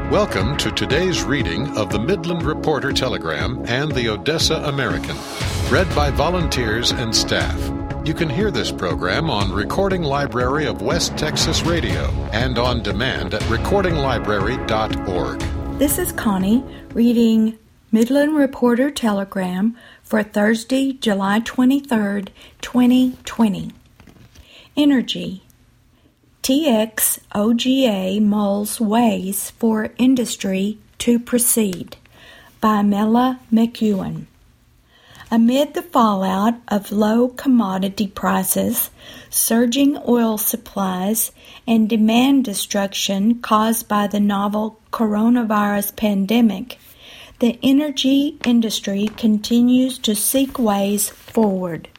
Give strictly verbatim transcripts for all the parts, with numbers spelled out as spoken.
Welcome to today's reading of the Midland Reporter Telegram and the Odessa American, read by volunteers and staff. You can hear this program on Recording Library of West Texas Radio and on demand at recording library dot org. This is Connie reading Midland Reporter Telegram for Thursday, July twenty-third, twenty twenty. Energy. T X O G A mulls ways for industry to proceed by Mela McEwen. Amid the fallout of low commodity prices, surging oil supplies, and demand destruction caused by the novel coronavirus pandemic, the energy industry continues to seek ways forward.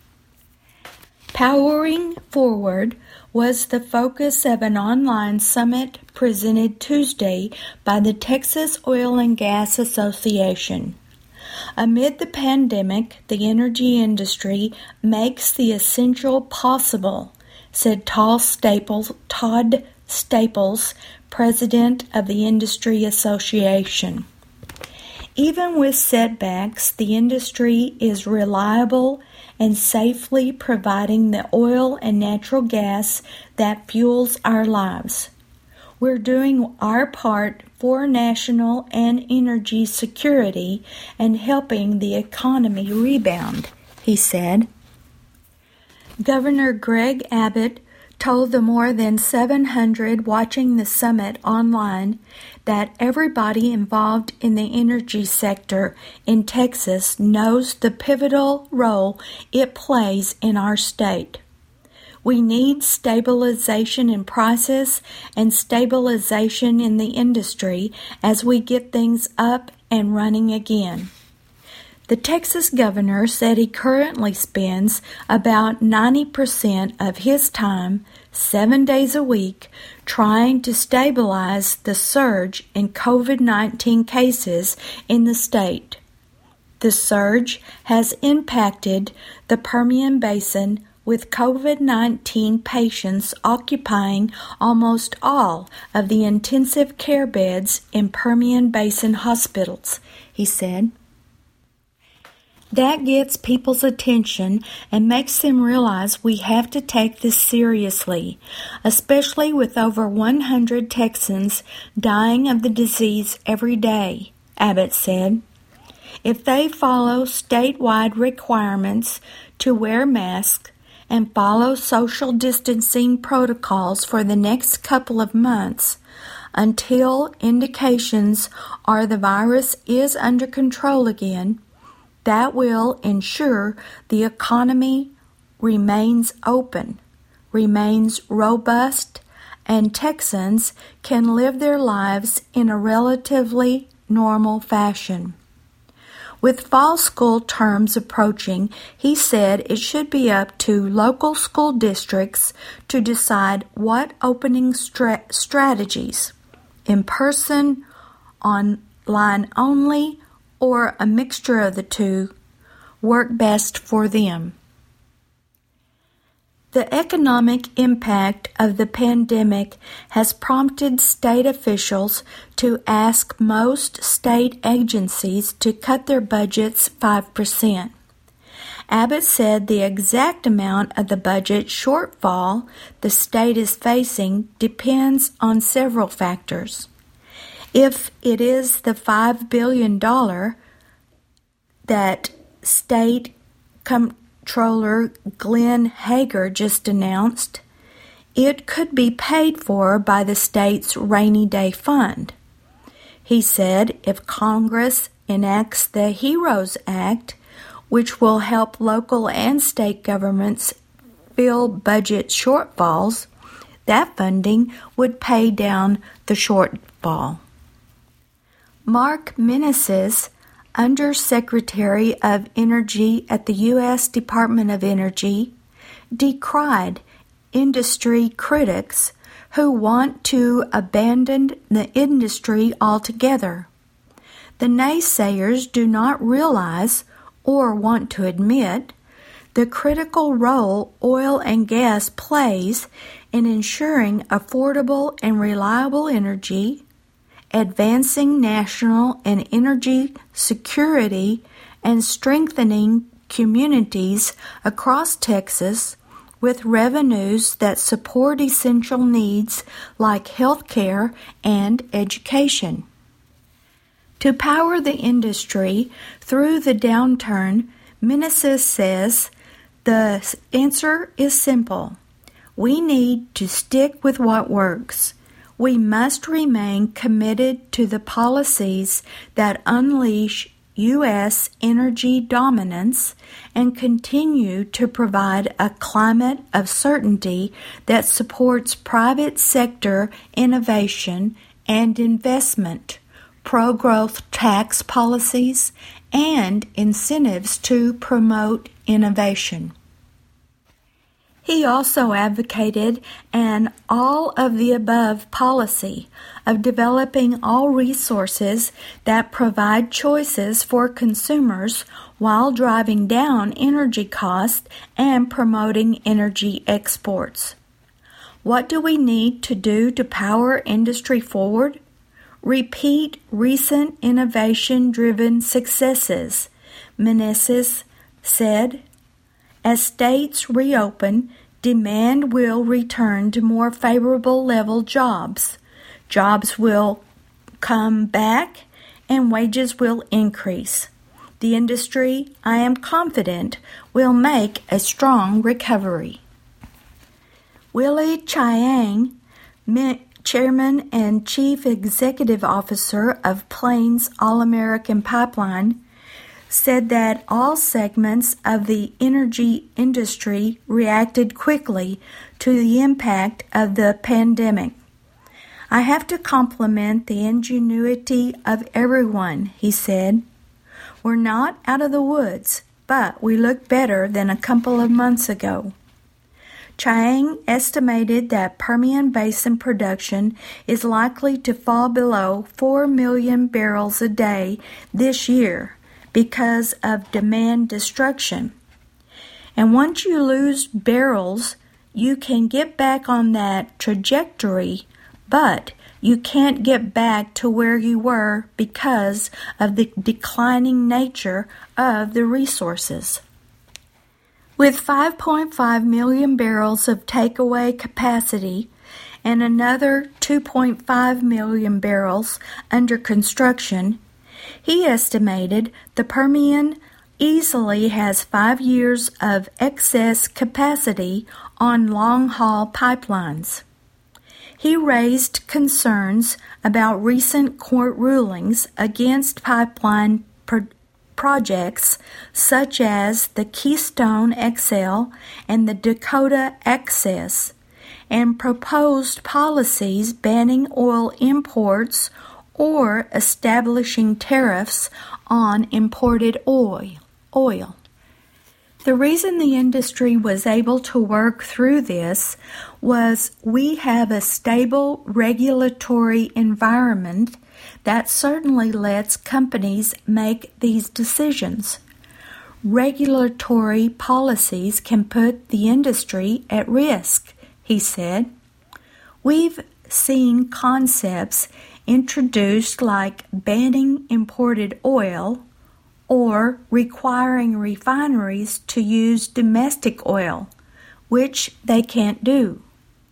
Powering Forward was the focus of an online summit presented Tuesday by the Texas Oil and Gas Association. Amid the pandemic, the energy industry makes the essential possible, said Todd Staples, Todd Staples, president of the Industry Association. Even with setbacks, the industry is reliable and safely providing the oil and natural gas that fuels our lives. We're doing our part for national and energy security and helping the economy rebound, he said. Governor Greg Abbott told the more than seven hundred watching the summit online that everybody involved in the energy sector in Texas knows the pivotal role it plays in our state. We need stabilization in prices and stabilization in the industry as we get things up and running again. The Texas governor said he currently spends about ninety percent of his time, seven days a week, trying to stabilize the surge in covid nineteen cases in the state. The surge has impacted the Permian Basin, with covid nineteen patients occupying almost all of the intensive care beds in Permian Basin hospitals, he said. That gets people's attention and makes them realize we have to take this seriously, especially with over one hundred Texans dying of the disease every day, Abbott said. If they follow statewide requirements to wear masks and follow social distancing protocols for the next couple of months, until indications are the virus is under control again, that will ensure the economy remains open, remains robust, and Texans can live their lives in a relatively normal fashion. With fall school terms approaching, he said it should be up to local school districts to decide what opening stra- strategies, in person, online only, or a mixture of the two, work best for them. The economic impact of the pandemic has prompted state officials to ask most state agencies to cut their budgets five percent. Abbott said the exact amount of the budget shortfall the state is facing depends on several factors. If it is the five billion dollars that State Comptroller Glenn Hager just announced, it could be paid for by the state's rainy day fund. He said if Congress enacts the HEROES Act, which will help local and state governments fill budget shortfalls, that funding would pay down the shortfall. Mark Meneses, Undersecretary of Energy at the U S Department of Energy, decried industry critics who want to abandon the industry altogether. The naysayers do not realize or want to admit the critical role oil and gas plays in ensuring affordable and reliable energy advancing national and energy security and strengthening communities across Texas with revenues that support essential needs like health care and education. To power the industry through the downturn, Meneses says the answer is simple. We need to stick with what works. We must remain committed to the policies that unleash U S energy dominance and continue to provide a climate of certainty that supports private sector innovation and investment, pro-growth tax policies, and incentives to promote innovation. He also advocated an all-of-the-above policy of developing all resources that provide choices for consumers while driving down energy costs and promoting energy exports. What do we need to do to power industry forward? Repeat recent innovation-driven successes, Meneses said. As states reopen, demand will return to more favorable level jobs. Jobs will come back and wages will increase. The industry, I am confident, will make a strong recovery. Willie Chiang, Chairman and Chief Executive Officer of Plains All-American Pipeline, said that all segments of the energy industry reacted quickly to the impact of the pandemic. I have to compliment the ingenuity of everyone, he said. We're not out of the woods, but we look better than a couple of months ago. Chiang estimated that Permian Basin production is likely to fall below four million barrels a day this year because of demand destruction. And once you lose barrels, you can get back on that trajectory, but you can't get back to where you were because of the declining nature of the resources. With five point five million barrels of takeaway capacity and another two point five million barrels under construction, he estimated the Permian easily has five years of excess capacity on long-haul pipelines. He raised concerns about recent court rulings against pipeline pro- projects such as the Keystone X L and the Dakota Access, and proposed policies banning oil imports or establishing tariffs on imported oil. oil. The reason the industry was able to work through this was we have a stable regulatory environment that certainly lets companies make these decisions. Regulatory policies can put the industry at risk, he said. We've seen concepts introduced like banning imported oil or requiring refineries to use domestic oil, which they can't do.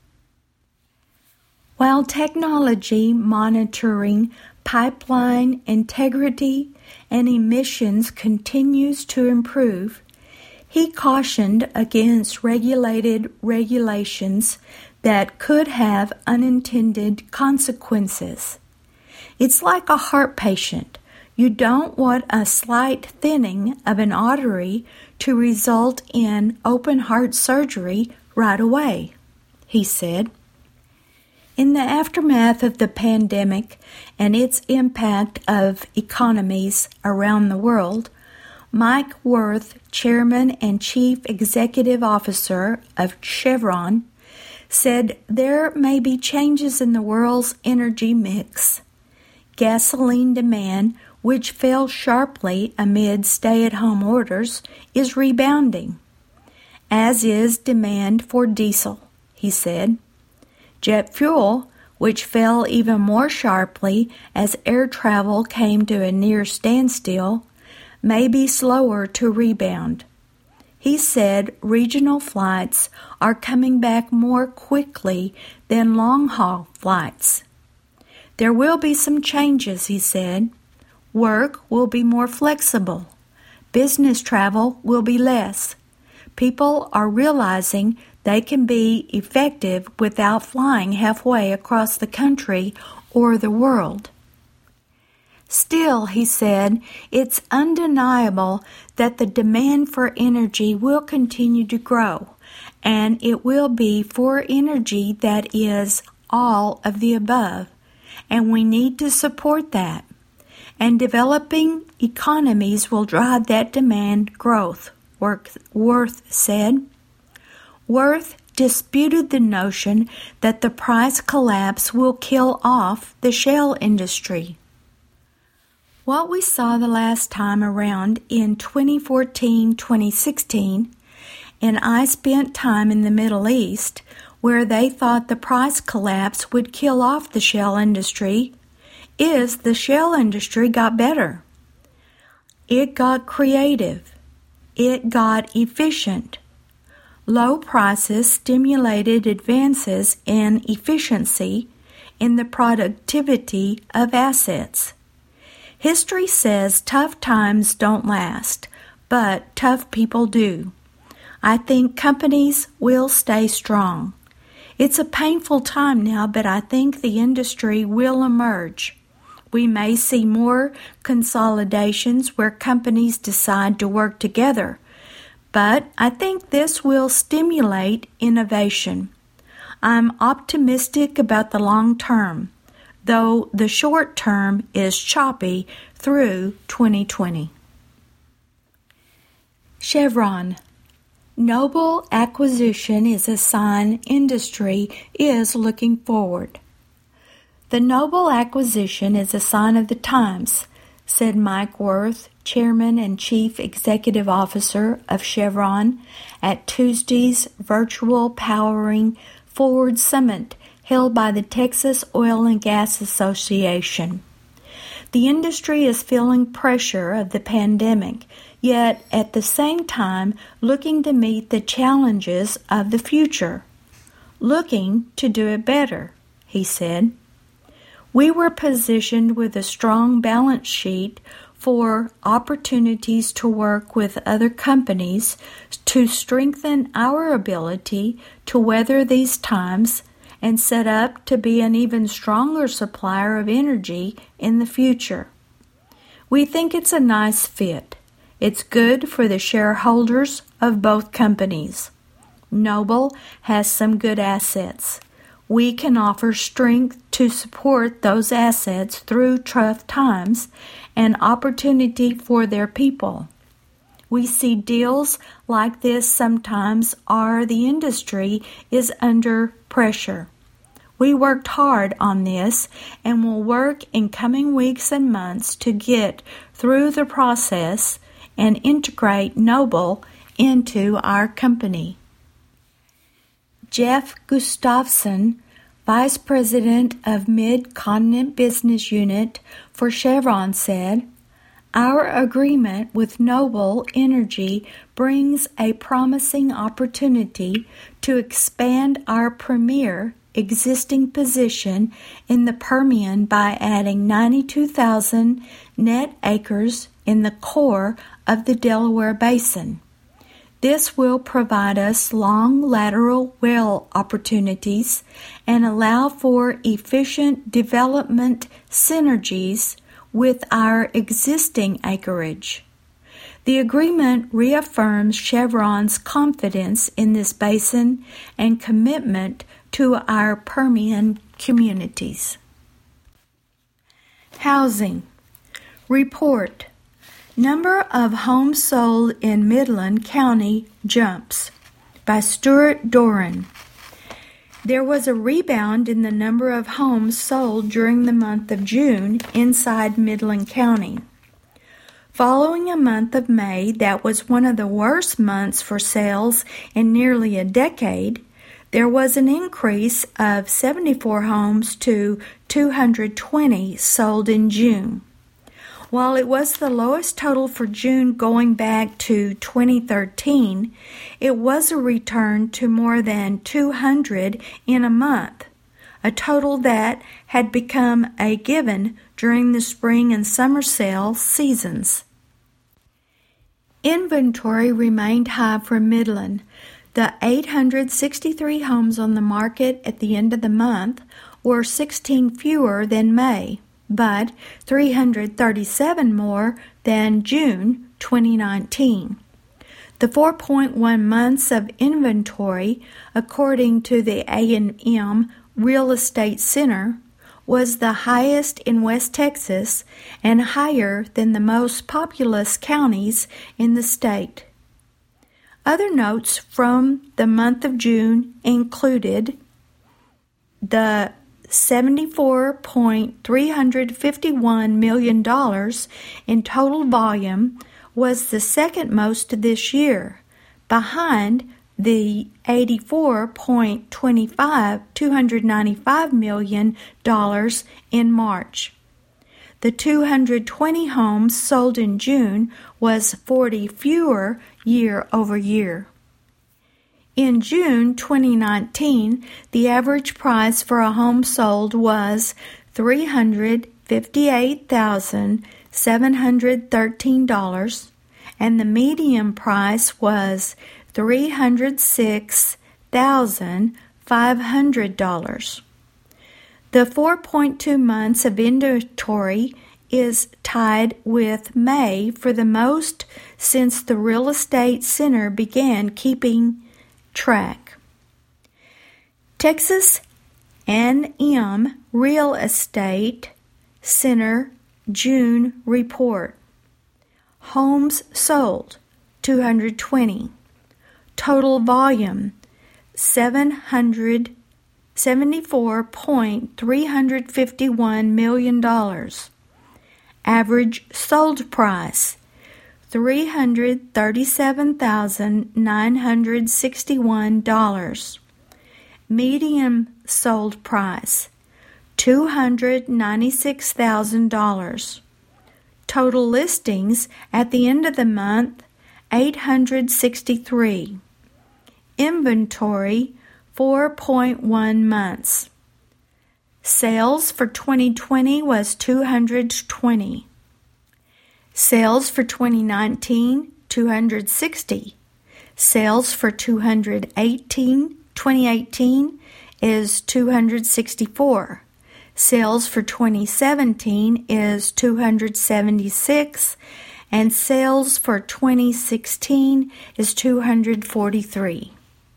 While technology monitoring pipeline integrity and emissions continues to improve, he cautioned against regulated regulations that could have unintended consequences. It's like a heart patient. You don't want a slight thinning of an artery to result in open heart surgery right away, he said. In the aftermath of the pandemic and its impact of economies around the world, Mike Wirth, Chairman and Chief Executive Officer of Chevron, said there may be changes in the world's energy mix. Gasoline demand, which fell sharply amid stay-at-home orders, is rebounding, as is demand for diesel, he said. Jet fuel, which fell even more sharply as air travel came to a near standstill, may be slower to rebound. He said regional flights are coming back more quickly than long-haul flights. There will be some changes, he said. Work will be more flexible. Business travel will be less. People are realizing they can be effective without flying halfway across the country or the world. Still, he said, it's undeniable that the demand for energy will continue to grow, and it will be for energy that is all of the above, and we need to support that. And developing economies will drive that demand growth, Wirth said. Wirth disputed the notion that the price collapse will kill off the shale industry. What we saw the last time around in twenty fourteen twenty sixteen, and I spent time in the Middle East where they thought the price collapse would kill off the shale industry, is the shale industry got better. It got creative. It got efficient. Low prices stimulated advances in efficiency in the productivity of assets. History says tough times don't last, but tough people do. I think companies will stay strong. It's a painful time now, but I think the industry will emerge. We may see more consolidations where companies decide to work together, but I think this will stimulate innovation. I'm optimistic about the long term, though the short term is choppy through twenty twenty. Chevron. Noble acquisition is a sign industry is looking forward. The Noble acquisition is a sign of the times, said Mike Wirth, Chairman and Chief Executive Officer of Chevron, at Tuesday's virtual Powering Forward Summit held by the Texas Oil and Gas Association. The industry is feeling pressure of the pandemic, yet at the same time looking to meet the challenges of the future. Looking to do it better, he said. We were positioned with a strong balance sheet for opportunities to work with other companies to strengthen our ability to weather these times and set up to be an even stronger supplier of energy in the future. We think it's a nice fit. It's good for the shareholders of both companies. Noble has some good assets. We can offer strength to support those assets through tough times and opportunity for their people. We see deals like this sometimes or the industry is under pressure. We worked hard on this and will work in coming weeks and months to get through the process and integrate Noble into our company. Jeff Gustafson, Vice President of Mid-Continent Business Unit for Chevron, said, "Our agreement with Noble Energy brings a promising opportunity to expand our premier existing position in the Permian by adding ninety-two thousand net acres in the core of the Delaware Basin. This will provide us long lateral well opportunities and allow for efficient development synergies with our existing acreage. The agreement reaffirms Chevron's confidence in this basin and commitment to our Permian communities." Housing. Report. Number of homes sold in Midland County jumps, by Stuart Doran. There was a rebound in the number of homes sold during the month of June inside Midland County. Following a month of May that was one of the worst months for sales in nearly a decade, There was an increase of seventy-four homes to two hundred twenty sold in June. While it was the lowest total for June going back to twenty thirteen, it was a return to more than two hundred in a month, a total that had become a given during the spring and summer sale seasons. Inventory remained high for Midland. The eight hundred sixty-three homes on the market at the end of the month were sixteen fewer than May, but three hundred thirty-seven more than June twenty nineteen. The four point one months of inventory, according to the A and M Real Estate Center, was the highest in West Texas and higher than the most populous counties in the state. Other notes from the month of June included the seventy-four point three five one million dollars in total volume was the second most this year, behind the eighty-four point two five two hundred ninety-five million dollars in March. The two hundred twenty homes sold in June was forty fewer year over year. In June twenty nineteen, the average price for a home sold was three hundred fifty-eight thousand seven hundred thirteen dollars, and the median price was three hundred six thousand five hundred dollars. The four point two months of inventory is tied with May for the most since the Real Estate Center began keeping track. Texas A and M Real Estate Center June report. Homes sold two hundred twenty. Total volume seven hundred seventy-four point three five one million dollars. Average sold price three hundred thirty-seven thousand nine hundred sixty-one dollars. Median sold price two hundred ninety-six thousand dollars. Total listings at the end of the month eight hundred sixty-three. Inventory four point one months. Sales for twenty twenty was two hundred twenty. Sales for twenty nineteen, two hundred sixty. Sales for two thousand eighteen, twenty eighteen is two hundred sixty-four. Sales for twenty seventeen is two hundred seventy-six, and sales for twenty sixteen is two hundred forty-three.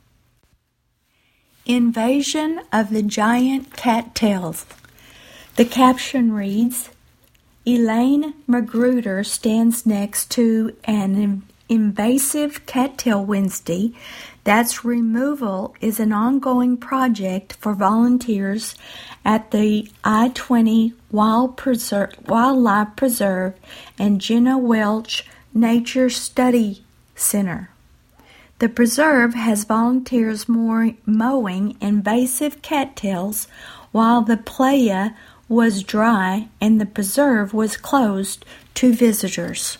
Invasion of the giant cattails. The caption reads, Elaine Magruder stands next to an invasive cattail Wednesday that's removal is an ongoing project for volunteers at the I twenty Wild Preserve, Wildlife Preserve and Jenna Welch Nature Study Center. The preserve has volunteers mowing invasive cattails while the playa was dry and the preserve was closed to visitors.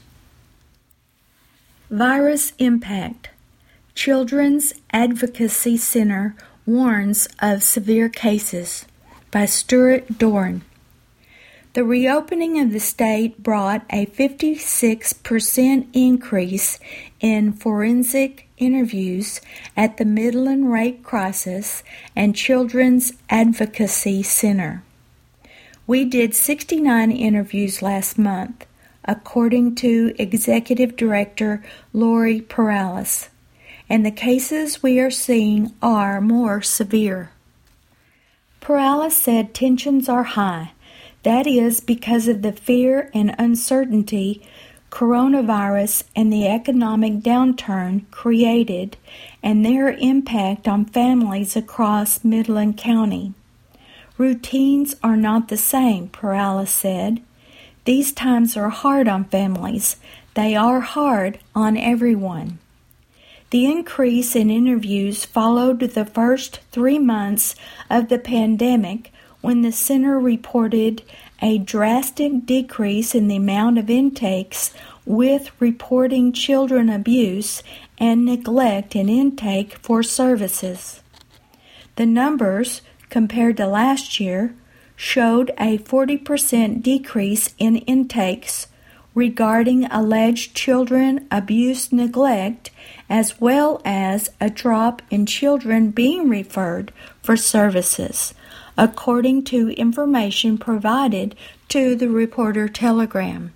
Virus impact. Children's Advocacy Center warns of severe cases, by Stuart Dorn. The reopening of the state brought a fifty-six percent increase in forensic interviews at the Midland Rape Crisis and Children's Advocacy Center. We did sixty-nine interviews last month, according to Executive Director Lori Perales, and the cases we are seeing are more severe. Perales said tensions are high. That is because of the fear and uncertainty coronavirus and the economic downturn created and their impact on families across Midland County. Routines are not the same, Perales said. These times are hard on families. They are hard on everyone. The increase in interviews followed the first three months of the pandemic, when the center reported a drastic decrease in the amount of intakes, with reporting children abuse and neglect in intake for services. The numbers, compared to last year, showed a forty percent decrease in intakes regarding alleged children abuse neglect, as well as a drop in children being referred for services, according to information provided to the Reporter Telegram.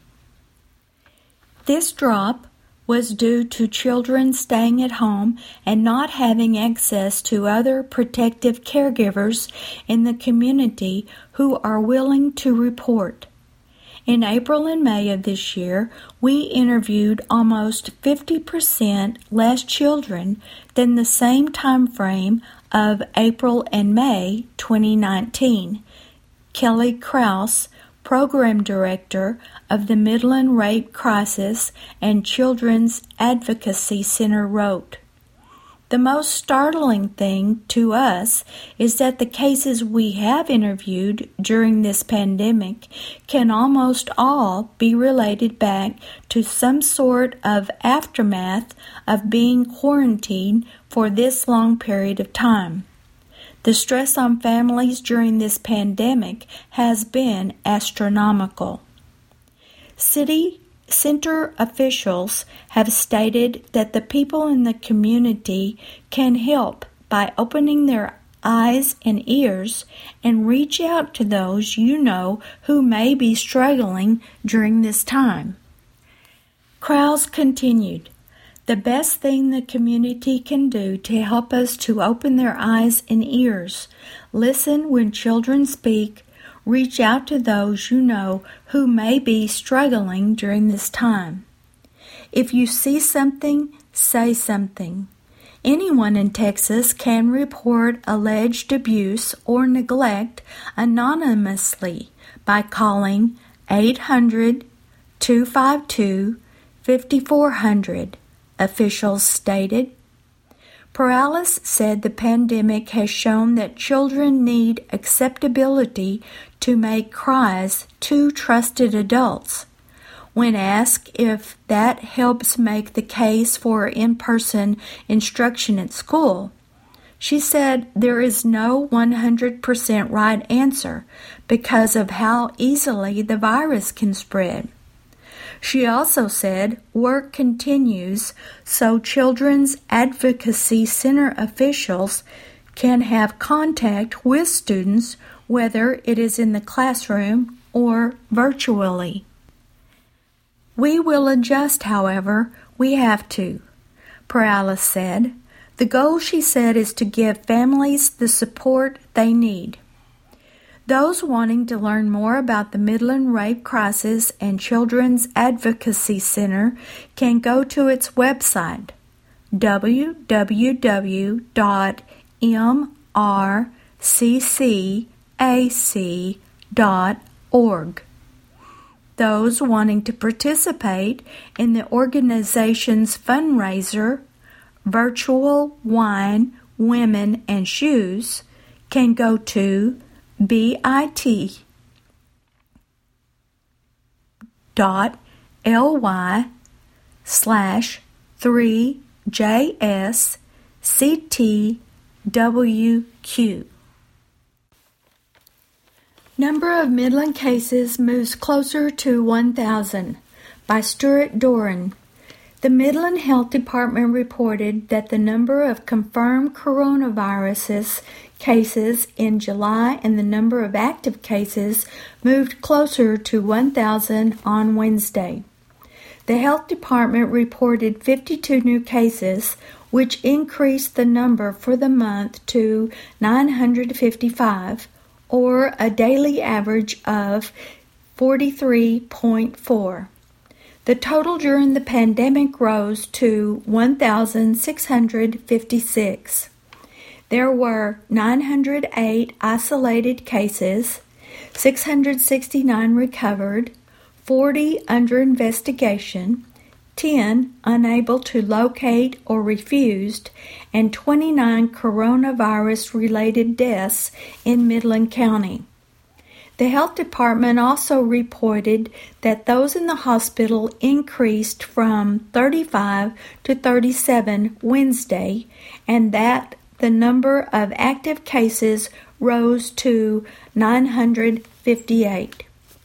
This drop was due to children staying at home and not having access to other protective caregivers in the community who are willing to report. In April and May of this year, we interviewed almost fifty percent less children than the same time frame of April and May twenty nineteen. Kelly Krause, Program Director of the Midland Rape Crisis and Children's Advocacy Center, wrote, "The most startling thing to us is that the cases we have interviewed during this pandemic can almost all be related back to some sort of aftermath of being quarantined for this long period of time. The stress on families during this pandemic has been astronomical." City center officials have stated that the people in the community can help by opening their eyes and ears and reach out to those you know who may be struggling during this time. Krause continued, "The best thing the community can do to help us to open their eyes and ears, listen when children speak, reach out to those you know who may be struggling during this time. If you see something, say something. Anyone in Texas can report alleged abuse or neglect anonymously by calling eight hundred, two five two, five four zero zero, officials stated. Perales said the pandemic has shown that children need acceptability to make cries to trusted adults. When asked if that helps make the case for in-person instruction at school, she said there is no one hundred percent right answer because of how easily the virus can spread. She also said work continues so Children's Advocacy Center officials can have contact with students, whether it is in the classroom or virtually. We will adjust, however, we have to, Perales said. The goal, she said, is to give families the support they need. Those wanting to learn more about the Midland Rape Crisis and Children's Advocacy Center can go to its website, w w w dot m r c c a c dot org. Those wanting to participate in the organization's fundraiser, Virtual Wine, Women, and Shoes, can go to bit dot ly slash three js ctwq. Number of Midland cases moves closer to one thousand by Stuart Doran. The Midland Health Department reported that the number of confirmed coronavirus cases in July and the number of active cases moved closer to one thousand on Wednesday. The Health Department reported fifty-two new cases, which increased the number for the month to nine hundred fifty-five, or a daily average of forty-three point four. The total during the pandemic rose to one thousand six hundred fifty-six. There were nine hundred eight isolated cases, six hundred sixty-nine recovered, forty under investigation, ten unable to locate or refused, and twenty-nine coronavirus-related deaths in Midland County. The health department also reported that those in the hospital increased from thirty-five to thirty-seven Wednesday, and that the number of active cases rose to nine hundred fifty-eight.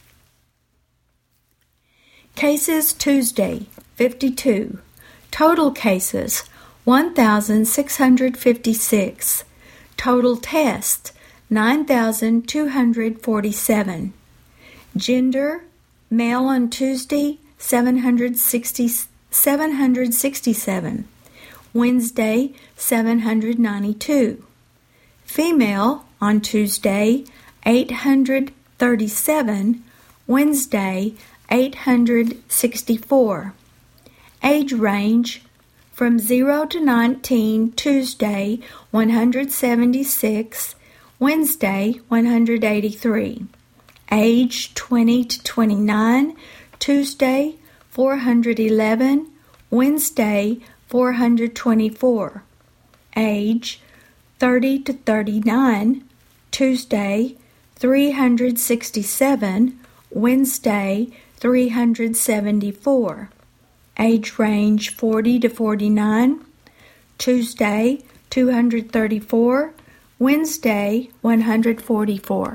Cases Tuesday, fifty-two. Total cases, one thousand six hundred fifty-six. Total tests, nine thousand two hundred forty-seven. Gender, male on Tuesday, seven hundred sixty, seven hundred sixty-seven. Wednesday, seven hundred ninety-two. Female on Tuesday, eight hundred thirty-seven. Wednesday, eight hundred sixty-four. Age range from zero to nineteen, Tuesday, one hundred seventy-six. Wednesday, one hundred eighty-three. Age twenty to twenty-nine, Tuesday, four hundred eleven. Wednesday, four hundred twenty-four. Age thirty to thirty-nine, Tuesday, three hundred sixty-seven. Wednesday, three hundred seventy-four. Age range forty to forty-nine, Tuesday, two hundred thirty-four. Wednesday, one hundred forty-four.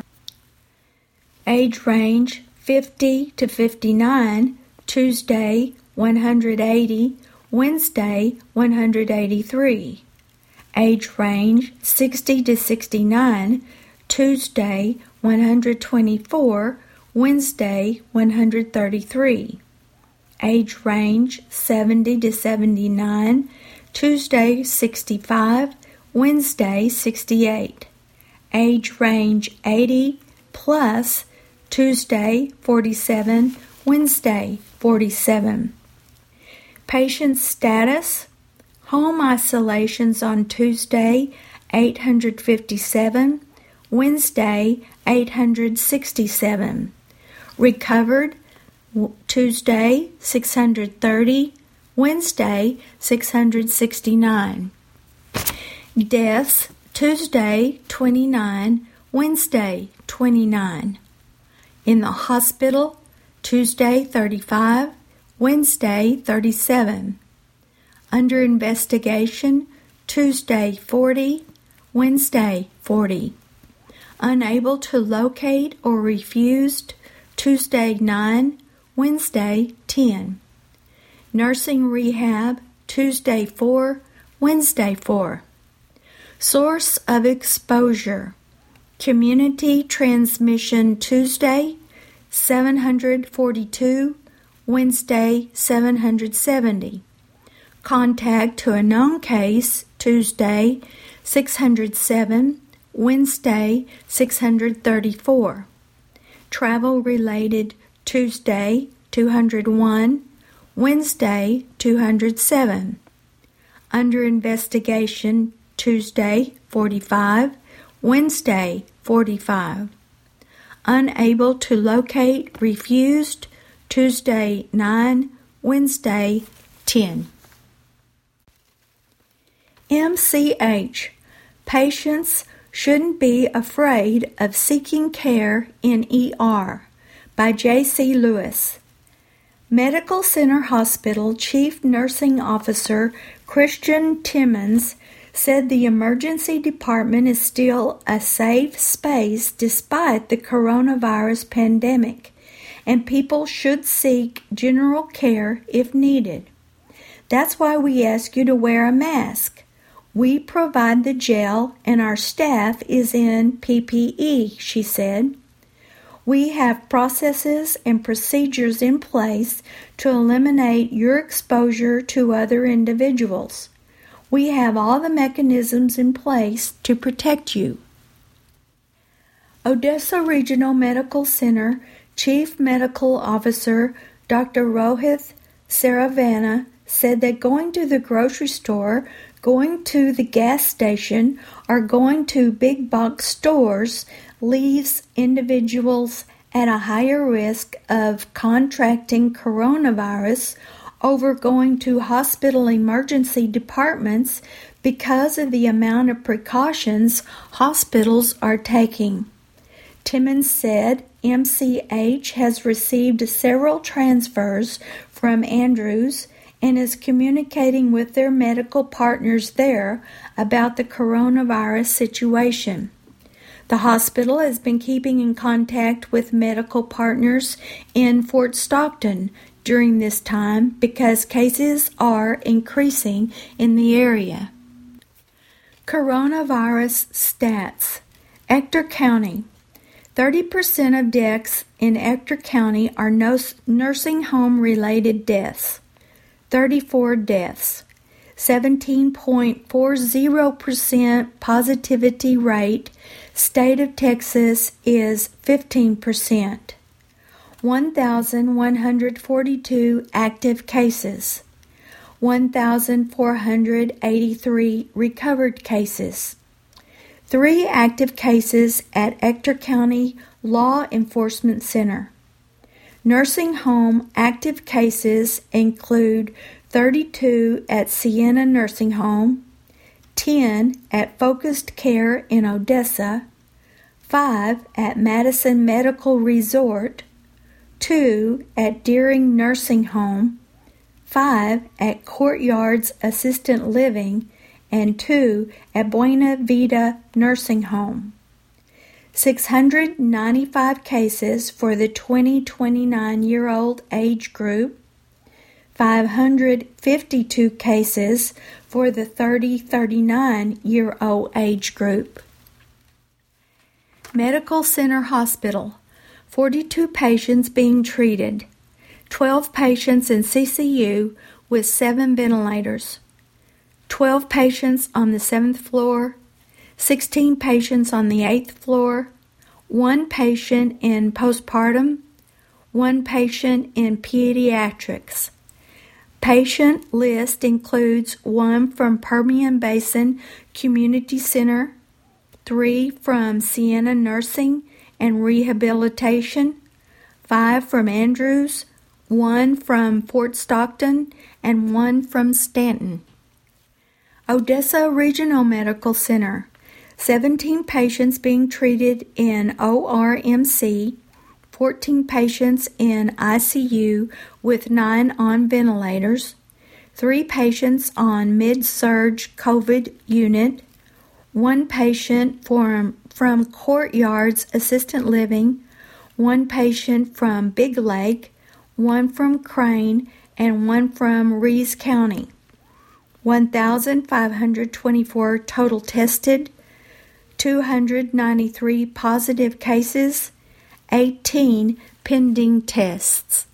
Age range fifty to fifty-nine, Tuesday, one hundred eighty. Wednesday, one hundred eighty-three. Age range sixty to sixty-nine, Tuesday, one hundred twenty-four. Wednesday, one hundred thirty-three. Age range seventy to seventy-nine, Tuesday, sixty-five. Wednesday, sixty-eight. Age range eighty plus, Tuesday, forty-seven. Wednesday, forty-seven. Patient status, home isolations on Tuesday, eight hundred fifty-seven. Wednesday, eight hundred sixty-seven. Recovered, Tuesday, six hundred thirty. Wednesday, six hundred sixty-nine. Deaths, Tuesday, twenty-nine. Wednesday, twenty-nine. In the hospital, Tuesday, thirty-five. Wednesday, thirty-seven. Under investigation, Tuesday, forty. Wednesday, forty. Unable to locate or refused, Tuesday, nine. Wednesday, ten. Nursing rehab, Tuesday, four. Wednesday, four. Source of exposure, community transmission Tuesday, seven hundred forty-two. Wednesday, seven hundred seventy. Contact to a known case, Tuesday, six hundred seven. Wednesday, six hundred thirty-four. Travel-related Tuesday, two hundred one. Wednesday, two hundred seven. Under investigation Tuesday, forty-five. Wednesday, forty-five. Unable to locate, refused, Tuesday, nine. Wednesday, ten. M C H. Patients shouldn't be afraid of seeking care in E R by J C Lewis. Medical Center Hospital Chief Nursing Officer Christian Timmons said the emergency department is still a safe space despite the coronavirus pandemic, and people should seek general care if needed. That's why we ask you to wear a mask. We provide the gel and our staff is in P P E, she said. We have processes and procedures in place to eliminate your exposure to other individuals. We have all the mechanisms in place to protect you. Odessa Regional Medical Center Chief Medical Officer Doctor Rohit Saravana said that going to the grocery store, going to the gas station, or going to big box stores leaves individuals at a higher risk of contracting coronavirus over going to hospital emergency departments because of the amount of precautions hospitals are taking. Timmons said M C H has received several transfers from Andrews and is communicating with their medical partners there about the coronavirus situation. The hospital has been keeping in contact with medical partners in Fort Stockton during this time because cases are increasing in the area. Coronavirus stats. Ector County. thirty percent of deaths in Ector County are nursing home-related deaths. thirty-four deaths. seventeen point four zero percent positivity rate. State of Texas is fifteen percent. one thousand one hundred forty-two active cases. one thousand four hundred eighty-three recovered cases. Three active cases at Ector County Law Enforcement Center. Nursing home active cases include thirty-two at Sienna Nursing Home, ten at Focused Care in Odessa, five at Madison Medical Resort, two at Deering Nursing Home, five at Courtyards Assisted Living, and two at Buena Vida Nursing Home. six hundred ninety-five cases for the twenty to twenty-nine-year-old age group, five hundred fifty-two cases for the thirty to thirty-nine-year-old age group. Medical Center Hospital, forty-two patients being treated, twelve patients in C C U with seven ventilators, twelve patients on the seventh floor, sixteen patients on the eighth floor, one patient in postpartum, one patient in pediatrics. Patient list includes one from Permian Basin Community Center, three from Sienna Nursing and Rehabilitation, five from Andrews, one from Fort Stockton, and one from Stanton. Odessa Regional Medical Center, seventeen patients being treated in O R M C, fourteen patients in I C U with nine on ventilators, three patients on mid-surge COVID unit, one patient from, from Courtyards Assisted Living, one patient from Big Lake, one from Crane, and one from Reeves County. one thousand five hundred twenty-four total tested, two hundred ninety-three positive cases, eighteen pending tests.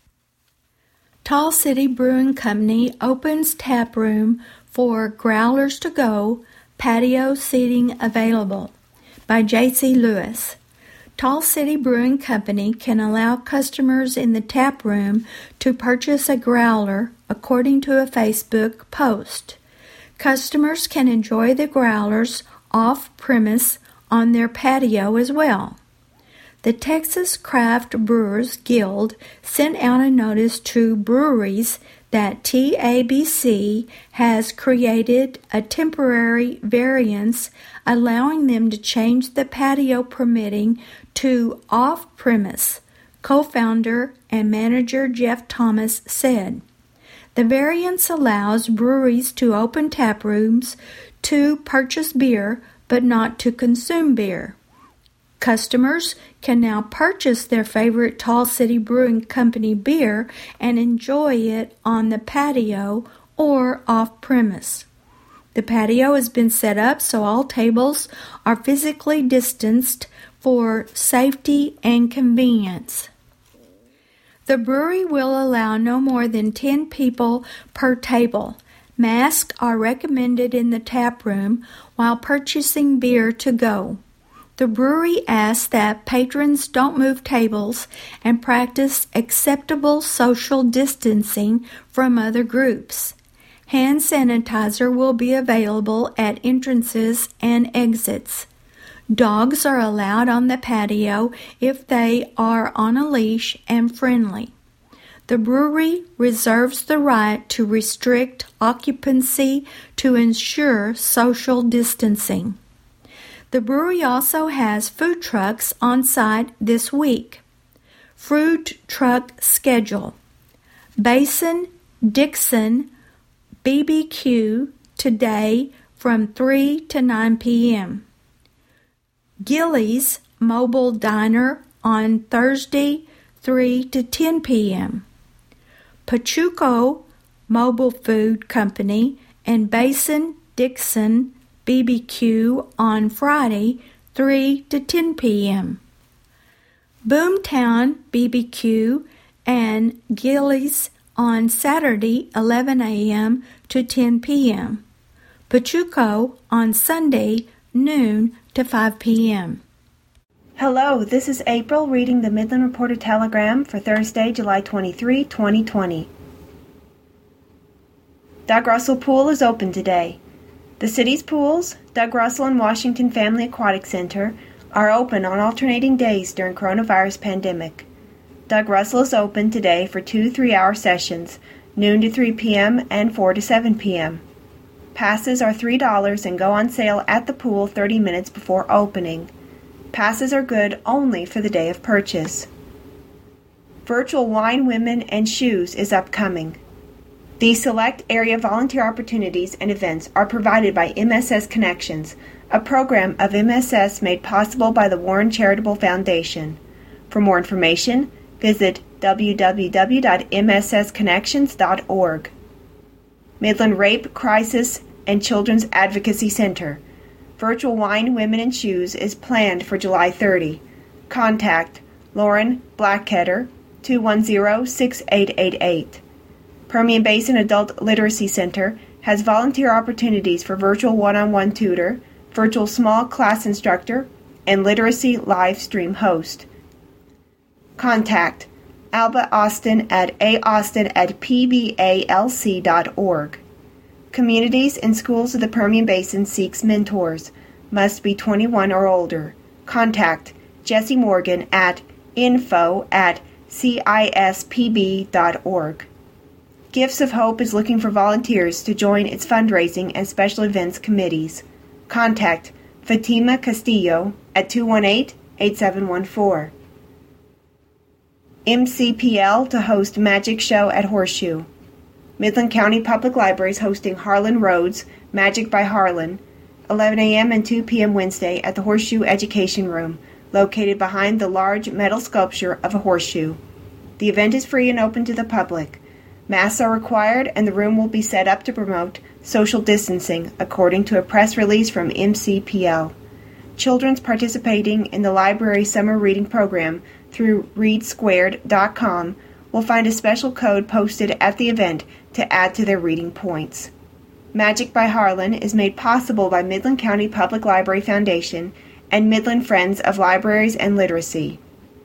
Tall City Brewing Company opens tap room for Growlers to Go, patio seating available, by J C Lewis. Tall City Brewing Company can allow customers in the tap room to purchase a growler according to a Facebook post. Customers can enjoy the growlers off-premise on their patio as well. The Texas Craft Brewers Guild sent out a notice to breweries that T A B C has created a temporary variance allowing them to change the patio permitting to off-premise, co-founder and manager Jeff Thomas said. The variance allows breweries to open tap rooms to purchase beer but not to consume beer. Customers can now purchase their favorite Tall City Brewing Company beer and enjoy it on the patio or off-premise. The patio has been set up so all tables are physically distanced for safety and convenience. The brewery will allow no more than ten people per table. Masks are recommended in the tap room while purchasing beer to go. The brewery asks that patrons don't move tables and practice acceptable social distancing from other groups. Hand sanitizer will be available at entrances and exits. Dogs are allowed on the patio if they are on a leash and friendly. The brewery reserves the right to restrict occupancy to ensure social distancing. The brewery also has food trucks on site this week. Food truck schedule: Basin Dixon B B Q today from three to nine p.m. Gilley's Mobile Diner on Thursday, three to ten p.m. Pachuco Mobile Food Company and Basin Dixon B B Q on Friday, three to ten p.m. Boomtown B B Q and Gilley's on Saturday, eleven a.m. to ten p.m. Pachuco on Sunday, noon to five p.m. Hello, this is April reading the Midland Reporter Telegram for Thursday, July twenty-third, twenty twenty. Doug Russell Pool is open today. The city's pools, Doug Russell and Washington Family Aquatic Center, are open on alternating days during coronavirus pandemic. Doug Russell is open today for two three-hour sessions, noon to three p.m. and four to seven p.m. Passes are three dollars and go on sale at the pool thirty minutes before opening. Passes are good only for the day of purchase. Virtual Wine, Women, and Shoes is upcoming. These select area volunteer opportunities and events are provided by M S S Connections, a program of M S S made possible by the Warren Charitable Foundation. For more information, visit w w w dot m s s connections dot org. Midland Rape, Crisis, and Children's Advocacy Center. Virtual Wine, Women, and Shoes is planned for July thirtieth. Contact Lauren Blackketter, two one zero, six eight eight eight. Permian Basin Adult Literacy Center has volunteer opportunities for virtual one-on-one tutor, virtual small class instructor, and literacy live stream host. Contact Alba Austin at austin at p b a l c dot org. Communities and Schools of the Permian Basin seeks mentors. Must be twenty-one or older. Contact Jesse Morgan at info at c i s p b dot org. Gifts of Hope is looking for volunteers to join its fundraising and special events committees. Contact Fatima Castillo at two one eight, eight seven one four. M C P L to host Magic Show at Horseshoe. Midland County Public Library is hosting Harlan Rhodes, Magic by Harlan, eleven a.m. and two p.m. Wednesday at the Horseshoe Education Room, located behind the large metal sculpture of a horseshoe. The event is free and open to the public. Masks are required and the room will be set up to promote social distancing, according to a press release from M C P L. Children's participating in the library summer reading program through read squared dot com will find a special code posted at the event to add to their reading points. Magic by Harlan is made possible by Midland County Public Library Foundation and Midland Friends of Libraries and Literacy.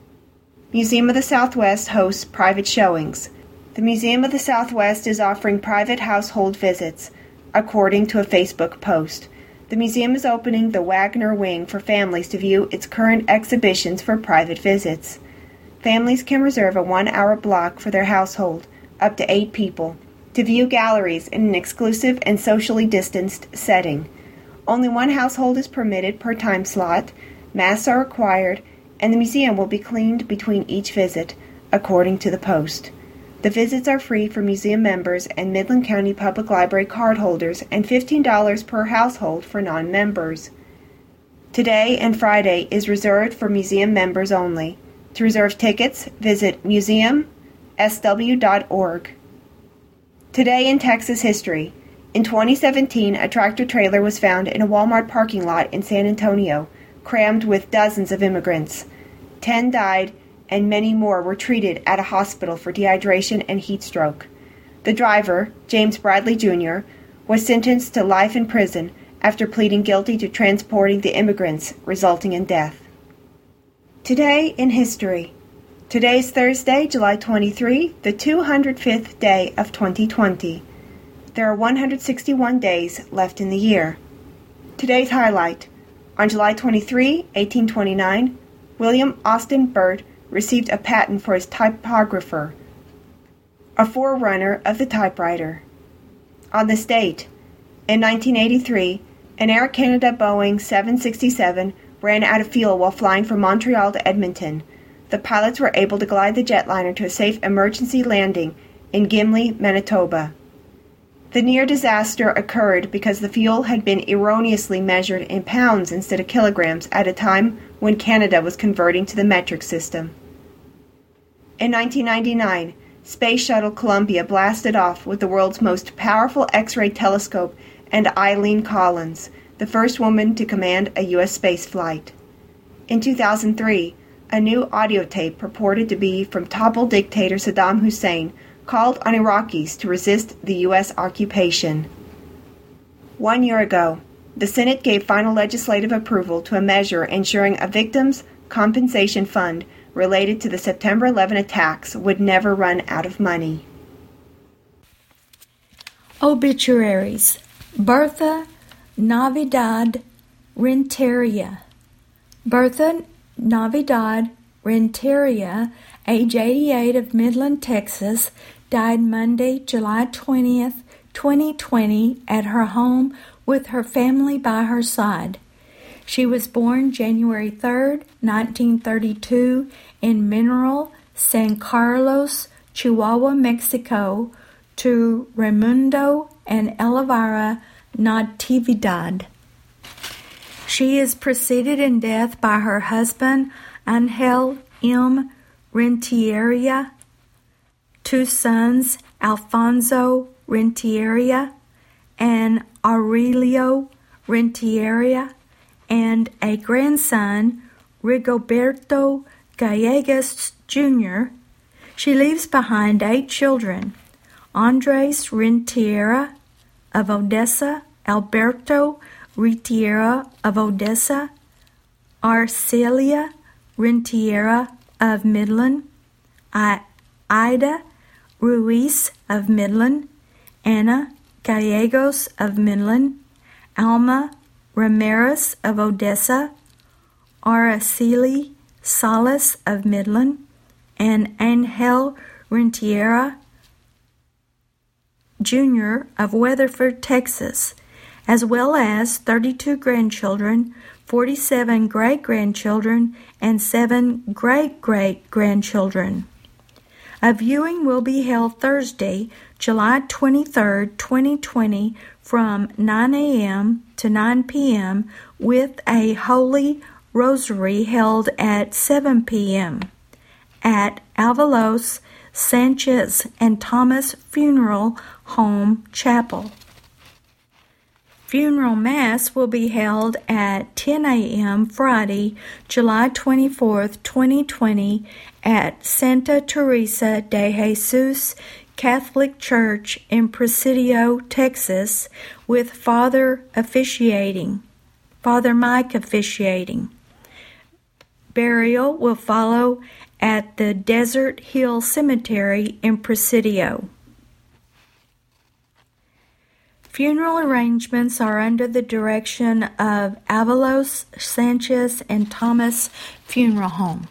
Museum of the Southwest hosts private showings. The Museum of the Southwest is offering private household visits, according to a Facebook post. The museum is opening the Wagner Wing for families to view its current exhibitions for private visits. Families can reserve a one-hour block for their household, up to eight people, to view galleries in an exclusive and socially distanced setting. Only one household is permitted per time slot, masks are required, and the museum will be cleaned between each visit, according to the post. The visits are free for museum members and Midland County Public Library cardholders and fifteen dollars per household for non-members. Today and Friday is reserved for museum members only. To reserve tickets, visit museum s w dot org. Today in Texas history. In twenty seventeen, a tractor-trailer was found in a Walmart parking lot in San Antonio, crammed with dozens of immigrants. Ten died, and many more were treated at a hospital for dehydration and heat stroke. The driver, James Bradley Junior, was sentenced to life in prison after pleading guilty to transporting the immigrants, resulting in death. Today in history. Today is Thursday, July twenty-third, the two hundred fifth day of twenty twenty. There are one hundred sixty-one days left in the year. Today's highlight. On July twenty-third, eighteen twenty-nine, William Austin Burt received a patent for his typographer. a forerunner of the typewriter. On this date, in nineteen eighty-three, an Air Canada Boeing seven sixty-seven ran out of fuel while flying from Montreal to Edmonton. The pilots were able to glide the jetliner to a safe emergency landing in Gimli, Manitoba. The near disaster occurred because the fuel had been erroneously measured in pounds instead of kilograms at a time when Canada was converting to the metric system. In nineteen ninety-nine, Space Shuttle Columbia blasted off with the world's most powerful X-ray telescope and Eileen Collins, the first woman to command a U S space flight. In two thousand three, a new audio tape purported to be from toppled dictator Saddam Hussein called on Iraqis to resist the U S occupation. One year ago, the Senate gave final legislative approval to a measure ensuring a victims' compensation fund related to the September eleventh attacks would never run out of money. Obituaries. Bertha Navidad Renteria. Bertha Navidad Renteria, age eighty-eight, of Midland, Texas, died Monday, July twentieth, twenty twenty, at her home with her family by her side. She was born January third, nineteen thirty-two, in Mineral, San Carlos, Chihuahua, Mexico, to Raimundo and Elvira Natividad. She is preceded in death by her husband, Angel M. Renteria, two sons, Alfonso Renteria and Aurelio Renteria, and a grandson, Rigoberto Gallegos Junior She leaves behind eight children: Andres Renteria of Odessa, Alberto Renteria of Odessa, Arcelia Renteria of Midland, I- Ida Ruiz of Midland, Anna Gallegos of Midland, Alma Ramirez of Odessa, Araceli Salas of Midland, and Angel Renteria Junior of Weatherford, Texas, as well as thirty-two grandchildren, forty-seven great-grandchildren, and seven great-great-grandchildren. A viewing will be held Thursday, July twenty-third, twenty twenty, from nine a.m. to nine p.m. with a Holy Rosary held at seven p.m. at Avalos, Sanchez, and Thomas Funeral Home Chapel. Funeral Mass will be held at ten a.m. Friday, July twenty-fourth, twenty twenty, at Santa Teresa de Jesus Catholic Church in Presidio, Texas, with Father officiating, Father Mike officiating. Burial will follow at the Desert Hill Cemetery in Presidio. Funeral arrangements are under the direction of Avalos, Sanchez, and Thomas Funeral Home.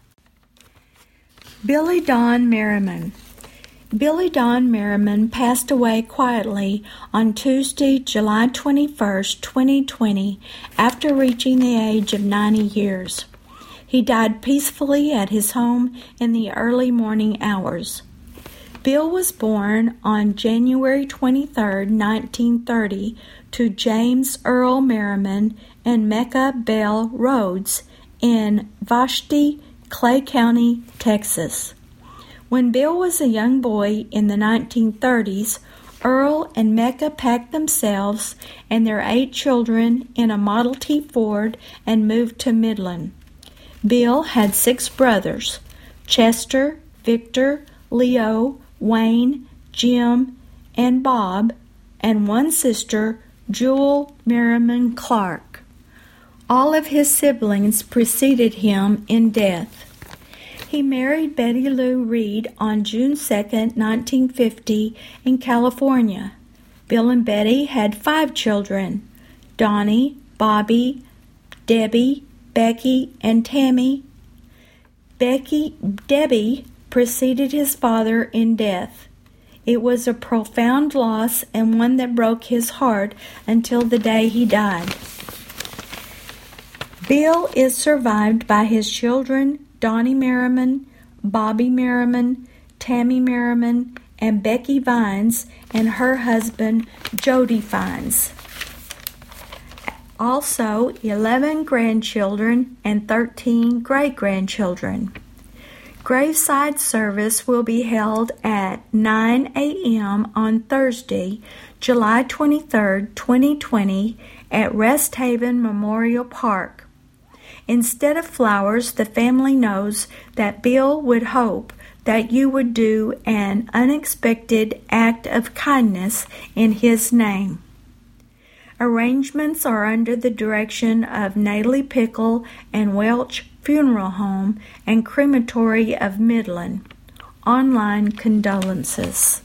Billy Don Merriman. Billy Don Merriman passed away quietly on Tuesday, July twenty-first, twenty twenty, after reaching the age of ninety years. He died peacefully at his home in the early morning hours. Bill was born on January twenty-third, nineteen thirty, to James Earl Merriman and Mecca Bell Rhodes in Vashti, Clay County, Texas. When Bill was a young boy in the nineteen thirties, Earl and Mecca packed themselves and their eight children in a Model T Ford and moved to Midland. Bill had six brothers: Chester, Victor, Leo, Wayne, Jim, and Bob, and one sister, Jewel Merriman Clark. All of his siblings preceded him in death. He married Betty Lou Reed on June second, nineteen fifty, in California. Bill and Betty had five children: Donnie, Bobby, Debbie, Becky, and Tammy. Becky, Debbie preceded his father in death. It was a profound loss and one that broke his heart until the day he died. Bill is survived by his children, Donnie Merriman, Bobby Merriman, Tammy Merriman, and Becky Vines, and her husband, Jody Vines. Also, eleven grandchildren and thirteen great-grandchildren. Graveside service will be held at nine a.m. on Thursday, July twenty-third, twenty twenty, at Rest Haven Memorial Park. Instead of flowers, the family knows that Bill would hope that you would do an unexpected act of kindness in his name. Arrangements are under the direction of Natalie Pickle and Welch Funeral Home and Crematory of Midland. Online condolences.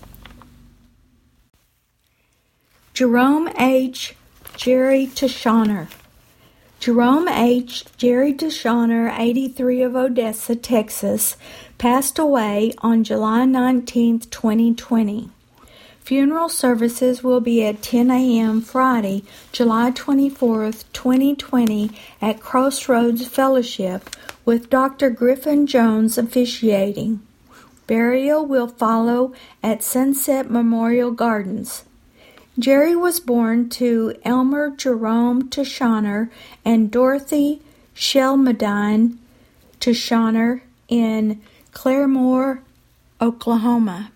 Jerome H. Jerry Tishner. Jerome H. Jerry Tishner, eighty-three, of Odessa, Texas, passed away on July nineteenth, twenty twenty. Funeral services will be at ten a.m. Friday, July twenty-fourth, twenty twenty, at Crossroads Fellowship, with Doctor Griffin Jones officiating. Burial will follow at Sunset Memorial Gardens. Jerry was born to Elmer Jerome Tishner and Dorothy Shelmadine Tishner in Claremore, Oklahoma.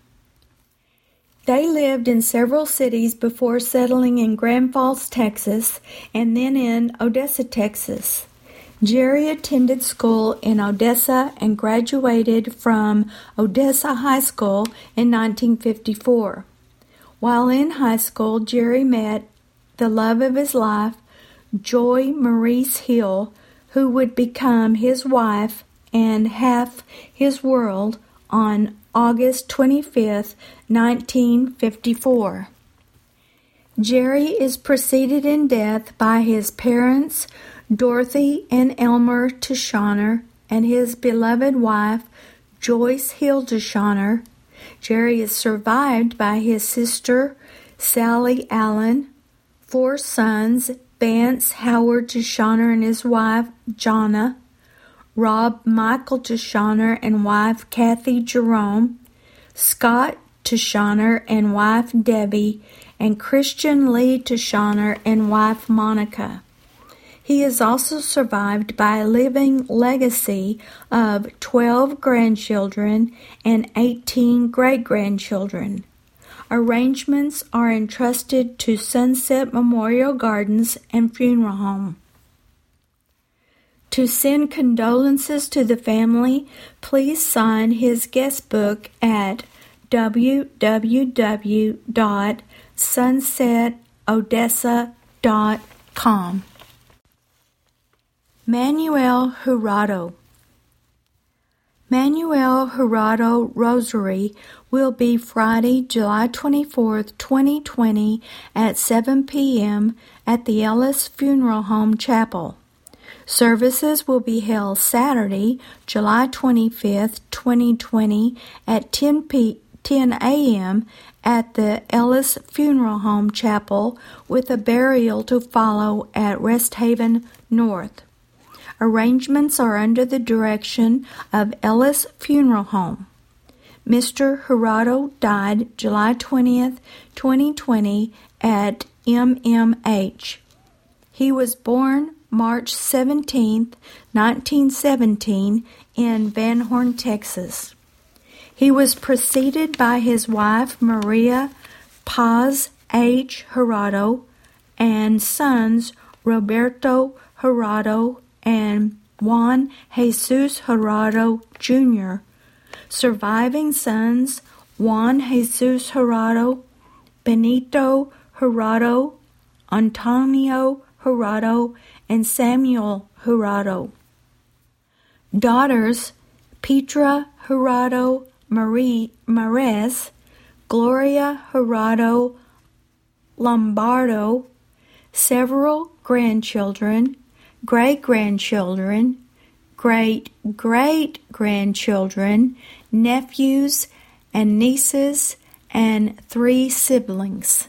They lived in several cities before settling in Grand Falls, Texas, and then in Odessa, Texas. Jerry attended school in Odessa and graduated from Odessa High School in nineteen fifty-four. While in high school, Jerry met the love of his life, Joy Maurice Hill, who would become his wife and half his world on August twenty-fifth, nineteen fifty-four. Jerry is preceded in death by his parents, Dorothy and Elmer Tishner, and his beloved wife, Joyce Hill Tishner. Jerry is survived by his sister, Sally Allen, four sons, Vance Howard Tishner and his wife, Jonna, Rob Michael Tishner and wife Kathy Jerome, Scott Tishner and wife Debbie, and Christian Lee Tishner and wife Monica. He is also survived by a living legacy of twelve grandchildren and eighteen great-grandchildren. Arrangements are entrusted to Sunset Memorial Gardens and Funeral Home. To send condolences to the family, please sign his guest book at w w w dot sunset odessa dot com. Manuel Jurado. Manuel Jurado Rosary will be Friday, July twenty-fourth, twenty twenty at seven p.m. at the Ellis Funeral Home Chapel. Services will be held Saturday, July twenty-fifth, twenty twenty at ten a.m. at the Ellis Funeral Home Chapel, with a burial to follow at Rest Haven North. Arrangements are under the direction of Ellis Funeral Home. Mister Jurado died July twentieth, twenty twenty at M M H. He was born March seventeenth, nineteen seventeen in Van Horn, Texas. He was preceded by his wife Maria Paz H. Jurado and sons Roberto Jurado and Juan Jesus Jurado Junior Surviving sons Juan Jesus Jurado, Benito Jurado, Antonio Jurado, and Samuel Jurado. Daughters Petra Jurado Marie Marez, Gloria Jurado Lombardo, several grandchildren, great-grandchildren, great-great-grandchildren, nephews and nieces, and three siblings.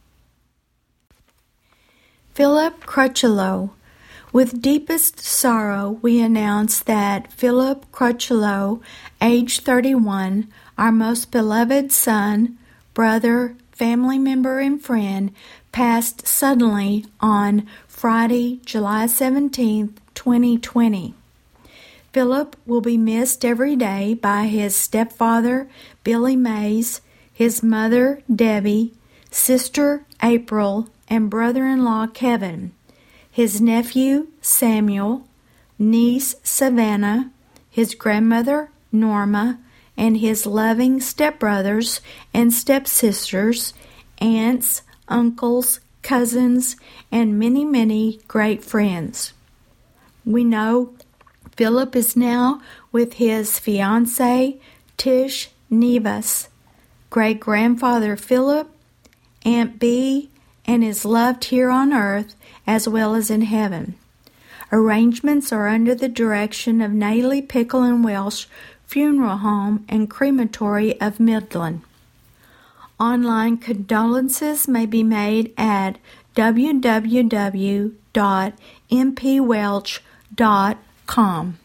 Philip Crutchlow. With deepest sorrow, we announce that Philip Crutchlow, age thirty-one, our most beloved son, brother, family member, and friend, passed suddenly on Friday, July seventeenth, twenty twenty. Philip will be missed every day by his stepfather, Billy Mays, his mother, Debbie, sister, April, and brother-in-law, Kevin, his nephew, Samuel, niece, Savannah, his grandmother, Norma, and his loving stepbrothers and stepsisters, aunts, uncles, cousins, and many, many great friends. We know Philip is now with his fiancée, Tish Nevas, great-grandfather Philip, Aunt Bee, and is loved here on earth as well as in heaven. Arrangements are under the direction of Naley Pickle and Welsh Funeral Home and Crematory of Midland. Online condolences may be made at w w w dot m p welch dot com.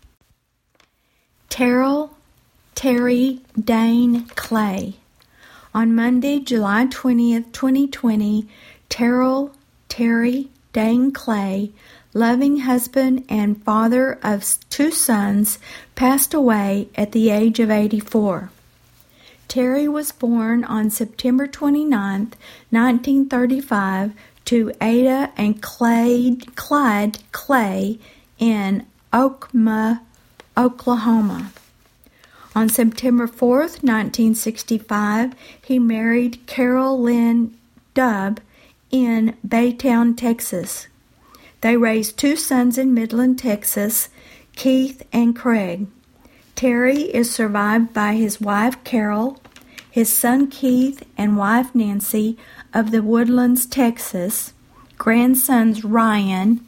Terrell Terry Dane Clay. On Monday, July twentieth, twenty twenty, Terrell Terry Dane Clay, loving husband and father of two sons, passed away at the age of eighty-four. Terry was born on September twenty-ninth, nineteen thirty-five, to Ada and Clyde, Clyde Clay in Okma, Oklahoma. On September fourth, nineteen sixty-five, he married Carol Lynn Dubb in Baytown, Texas. They raised two sons in Midland, Texas, Keith and Craig. Terry is survived by his wife, Carol, his son, Keith, and wife, Nancy, of the Woodlands, Texas, grandsons, Ryan,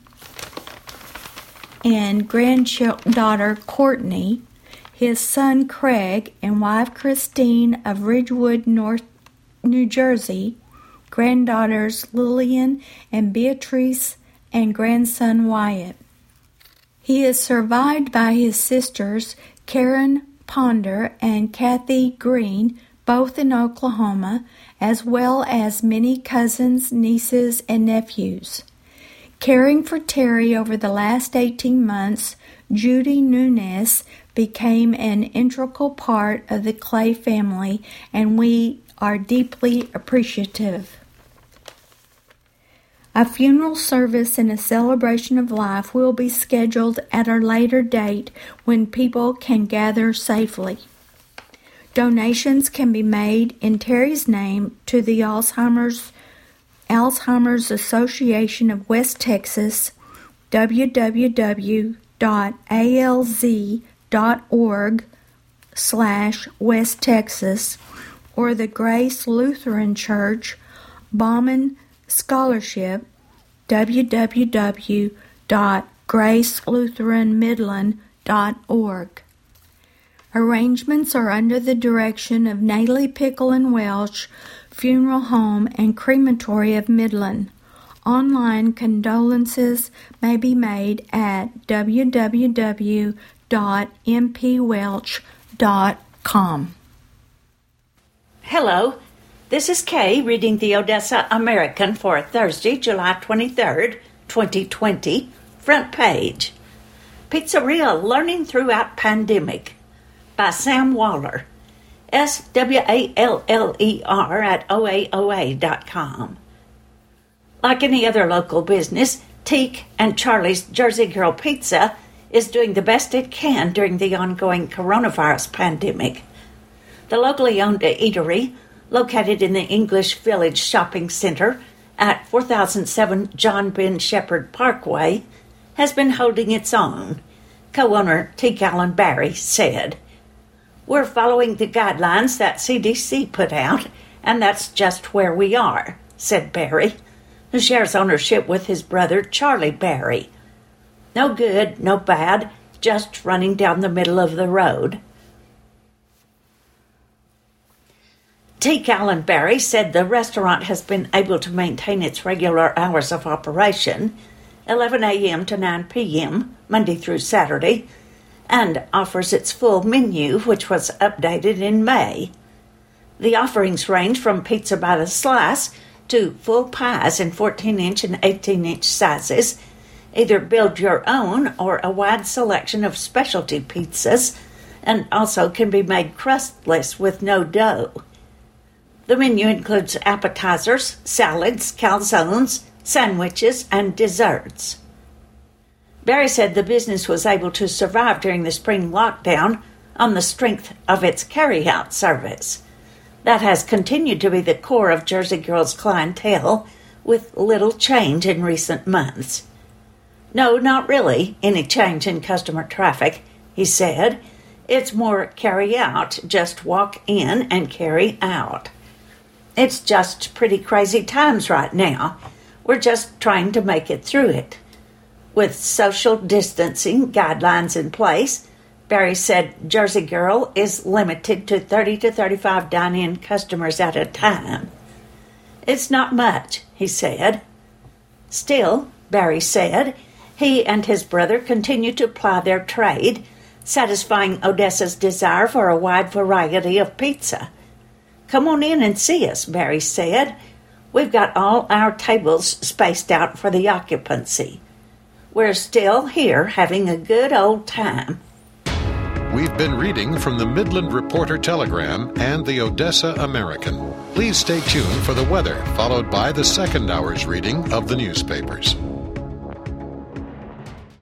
and granddaughter, Courtney, his son Craig and wife Christine of Ridgewood, North New Jersey, granddaughters Lillian and Beatrice, and grandson Wyatt. He is survived by his sisters Karen Ponder and Kathy Green, both in Oklahoma, as well as many cousins, nieces, and nephews. Caring for Terry over the last eighteen months, Judy Nunes became an integral part of the Clay family, and we are deeply appreciative. A funeral service and a celebration of life will be scheduled at a later date when people can gather safely. Donations can be made in Terry's name to the Alzheimer's Alzheimer's Association of West Texas, w w w dot a l z dot org slash West Texas, or the Grace Lutheran Church, Bauman Scholarship, w w w dot grace lutheran midland dot org. Arrangements are under the direction of Naley Pickle and Welsh Funeral Home and Crematory of Midland. Online condolences may be made at w w w dot m p welch dot com. Hello, this is Kay reading the Odessa American for Thursday, July twenty-third, twenty twenty, front page. Pizzeria Learning Throughout Pandemic by Sam Waller, S W A L L E R at O A O A dot com. Like any other local business, Teak and Charlie's Jersey Girl Pizza is doing the best it can during the ongoing coronavirus pandemic. The locally owned eatery, located in the English Village Shopping Center at four thousand seven John Ben Shepherd Parkway, has been holding its own, co-owner Teak Allen Barry said. We're following the guidelines that C D C put out, and that's just where we are, said Barry, who shares ownership with his brother Charlie Barry. No good, no bad, just running down the middle of the road. T. Callan Barry said the restaurant has been able to maintain its regular hours of operation, eleven a.m. to nine p.m., Monday through Saturday, and offers its full menu, which was updated in May. The offerings range from pizza by the slice to full pies in fourteen-inch and eighteen-inch sizes, either build your own or a wide selection of specialty pizzas, and also can be made crustless with no dough. The menu includes appetizers, salads, calzones, sandwiches, and desserts. Barry said the business was able to survive during the spring lockdown on the strength of its carry-out service. That has continued to be the core of Jersey Girl's clientele, with little change in recent months. No, not really any change in customer traffic, he said. It's more carry-out, just walk in and carry out. It's just pretty crazy times right now. We're just trying to make it through it. With social distancing guidelines in place, Barry said Jersey Girl is limited to thirty to thirty-five dine-in customers at a time. It's not much, he said. Still, Barry said, he and his brother continue to ply their trade, satisfying Odessa's desire for a wide variety of pizza. Come on in and see us, Barry said. We've got all our tables spaced out for the occupancy. We're still here having a good old time. We've been reading from the Midland Reporter Telegram and the Odessa American. Please stay tuned for the weather, followed by the second hour's reading of the newspapers.